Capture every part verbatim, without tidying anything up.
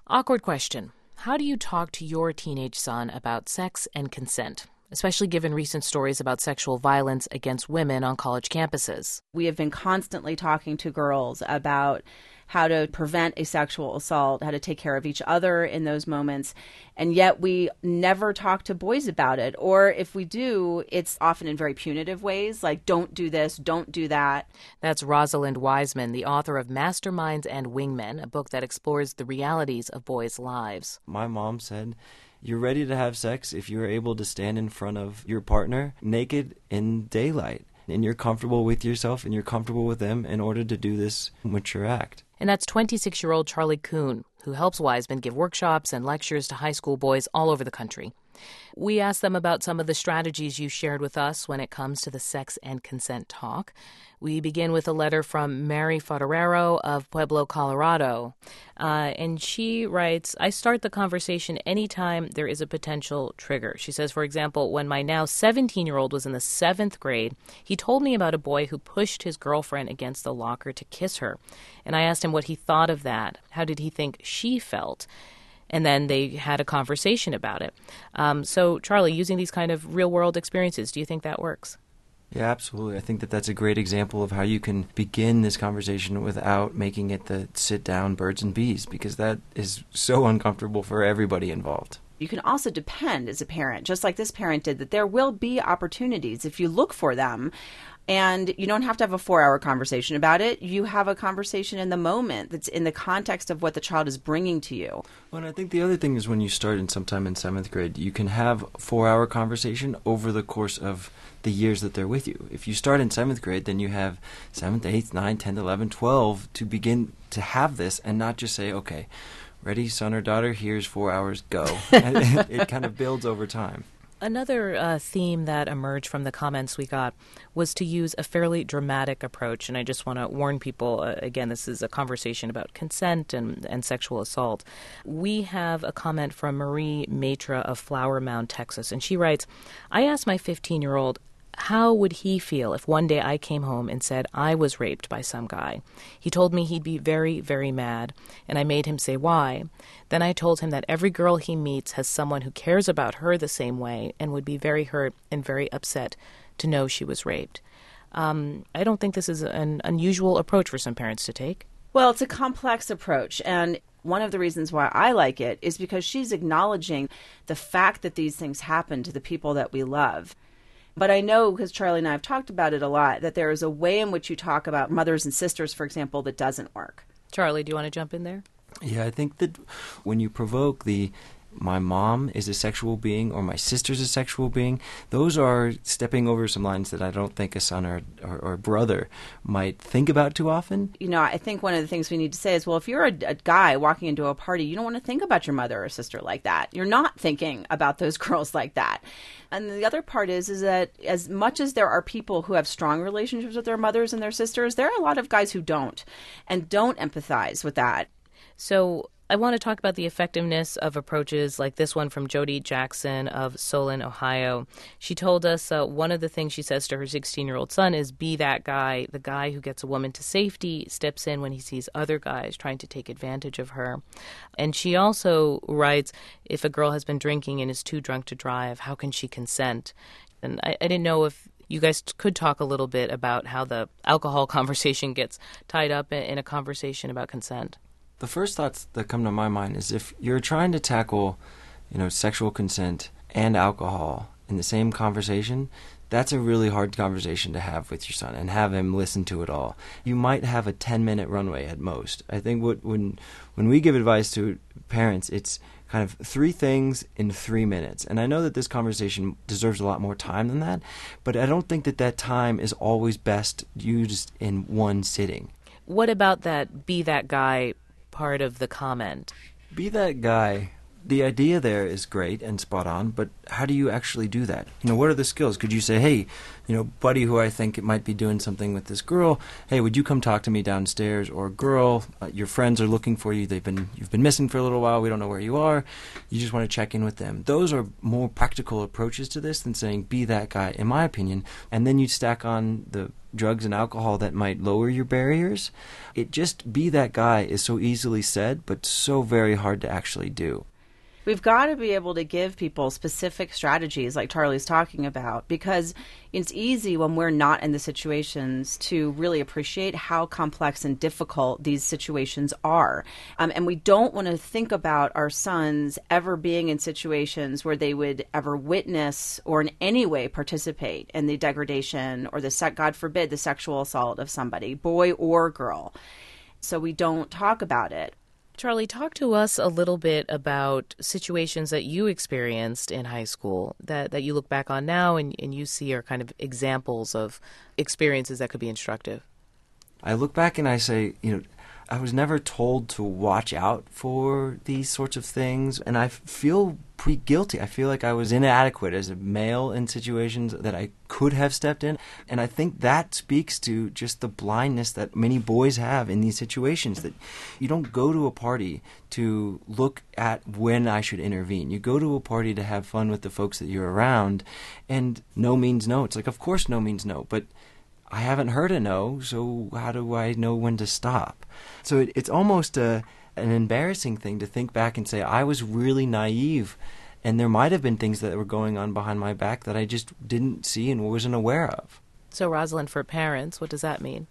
Awkward question. How do you talk to your teenage son about sex and consent, especially given recent stories about sexual violence against women on college campuses? We have been constantly talking to girls about how to prevent a sexual assault, how to take care of each other in those moments, and yet we never talk to boys about it. Or if we do, it's often in very punitive ways, like don't do this, don't do that. That's Rosalind Wiseman, the author of Masterminds and Wingmen, a book that explores the realities of boys' lives. My mom said, you're ready to have sex if you're able to stand in front of your partner naked in daylight, and you're comfortable with yourself and you're comfortable with them in order to do this mature act. And that's twenty-six-year-old Charlie Kuhn, who helps Wiseman give workshops and lectures to high school boys all over the country. We asked them about some of the strategies you shared with us when it comes to the sex and consent talk. We begin with a letter from Mary Fotorero of Pueblo, Colorado. Uh, and she writes, I start the conversation anytime there is a potential trigger. She says, for example, when my now seventeen-year-old was in the seventh grade, he told me about a boy who pushed his girlfriend against the locker to kiss her. And I asked him what he thought of that. How did he think she felt? And then they had a conversation about it. Um, so, Charlie, using these kind of real-world experiences, do you think that works? Yeah, absolutely. I think that that's a great example of how you can begin this conversation without making it the sit-down birds and bees, because that is so uncomfortable for everybody involved. You can also depend as a parent, just like this parent did, that there will be opportunities if you look for them. And you don't have to have a four-hour conversation about it. You have a conversation in the moment that's in the context of what the child is bringing to you. Well, and I think the other thing is when you start in sometime in seventh grade, you can have a four-hour conversation over the course of the years that they're with you. If you start in seventh grade, then you have seventh, eighth, ninth, tenth, eleventh, twelfth to begin to have this and not just say, okay, ready, son or daughter, here's four hours, go. it, it kind of builds over time. Another uh, theme that emerged from the comments we got was to use a fairly dramatic approach. And I just want to warn people, uh, again, this is a conversation about consent and, and sexual assault. We have a comment from Marie Matra of Flower Mound, Texas. And she writes, I asked my fifteen-year-old, how would he feel if one day I came home and said I was raped by some guy? He told me he'd be very, very mad, and I made him say why. Then I told him that every girl he meets has someone who cares about her the same way and would be very hurt and very upset to know she was raped. Um, I don't think this is an unusual approach for some parents to take. Well, it's a complex approach, and one of the reasons why I like it is because she's acknowledging the fact that these things happen to the people that we love. But I know, because Charlie and I have talked about it a lot, that there is a way in which you talk about mothers and sisters, for example, that doesn't work. Charlie, do you want to jump in there? Yeah, I think that when you provoke the my mom is a sexual being or my sister's a sexual being, those are stepping over some lines that I don't think a son or, or, or brother might think about too often. You know, I think one of the things we need to say is, well, if you're a, a guy walking into a party, you don't want to think about your mother or sister like that. You're not thinking about those girls like that. And the other part is, is that as much as there are people who have strong relationships with their mothers and their sisters, there are a lot of guys who don't and don't empathize with that. So I want to talk about the effectiveness of approaches like this one from Jody Jackson of Solon, Ohio. She told us uh, one of the things she says to her sixteen-year-old son is be that guy, the guy who gets a woman to safety, steps in when he sees other guys trying to take advantage of her. And she also writes, if a girl has been drinking and is too drunk to drive, how can she consent? And I, I didn't know if you guys could talk a little bit about how the alcohol conversation gets tied up in, in a conversation about consent. The first thoughts that come to my mind is if you're trying to tackle, you know, sexual consent and alcohol in the same conversation, that's a really hard conversation to have with your son and have him listen to it all. You might have a ten-minute runway at most. I think what, when when we give advice to parents, it's kind of three things in three minutes. And I know that this conversation deserves a lot more time than that, but I don't think that that time is always best used in one sitting. What about that be that guy part of the comment? Be that guy the idea there is great and spot on, but how do you actually do that? You know, what are the skills? Could you say, hey, you know, buddy who I think it might be doing something with this girl, hey, would you come talk to me downstairs? Or girl, uh, your friends are looking for you. They've been you've been missing for a little while. We don't know where you are. You just want to check in with them. Those are more practical approaches to this than saying, be that guy, in my opinion. And then you stack on the drugs and alcohol that might lower your barriers. It just be that guy is so easily said, but so very hard to actually do. We've got to be able to give people specific strategies like Charlie's talking about, because it's easy when we're not in the situations to really appreciate how complex and difficult these situations are. Um, and we don't want to think about our sons ever being in situations where they would ever witness or in any way participate in the degradation or the, sec- God forbid, the sexual assault of somebody, boy or girl. So we don't talk about it. Charlie, talk to us a little bit about situations that you experienced in high school that, that you look back on now and, and you see are kind of examples of experiences that could be instructive. I look back and I say, you know, I was never told to watch out for these sorts of things, and I feel pretty guilty. I feel like I was inadequate as a male in situations that I could have stepped in, and I think that speaks to just the blindness that many boys have in these situations, that you don't go to a party to look at when I should intervene. You go to a party to have fun with the folks that you're around, and no means no. It's like, of course no means no, but I haven't heard a no, so how do I know when to stop? So it, it's almost a, an embarrassing thing to think back and say, I was really naive, and there might have been things that were going on behind my back that I just didn't see and wasn't aware of. So, Rosalind, for parents, what does that mean?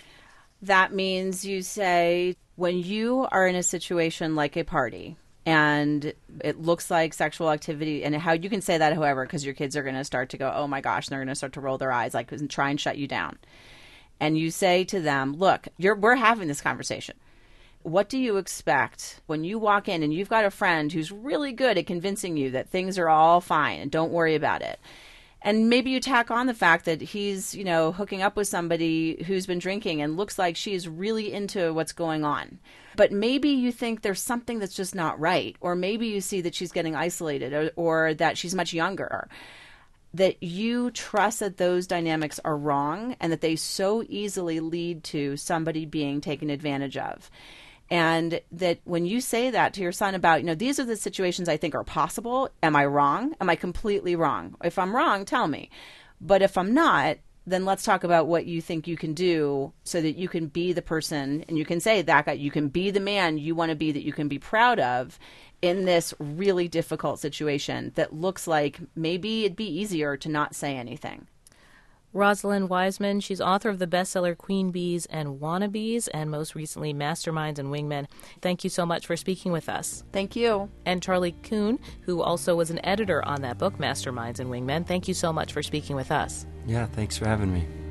That means you say, when you are in a situation like a party, and it looks like sexual activity, and how you can say that, however, because your kids are going to start to go, oh my gosh, and they're going to start to roll their eyes, like, and try and shut you down. And you say to them, look, you're, we're having this conversation. What do you expect when you walk in and you've got a friend who's really good at convincing you that things are all fine and don't worry about it? And maybe you tack on the fact that he's, you know, hooking up with somebody who's been drinking and looks like she's really into what's going on. But maybe you think there's something that's just not right. Or maybe you see that she's getting isolated, or, or that she's much younger. That you trust that those dynamics are wrong and that they so easily lead to somebody being taken advantage of. And that when you say that to your son about, you know, these are the situations I think are possible. Am I wrong? Am I completely wrong? If I'm wrong, tell me. But if I'm not, then let's talk about what you think you can do so that you can be the person, and you can say that guy, you can be the man you want to be, that you can be proud of in this really difficult situation that looks like maybe it'd be easier to not say anything. Rosalind Wiseman, she's author of the bestseller Queen Bees and Wannabes, and most recently Masterminds and Wingmen. Thank you so much for speaking with us. Thank you. And Charlie Kuhn, who also was an editor on that book, Masterminds and Wingmen. Thank you so much for speaking with us. Yeah, thanks for having me.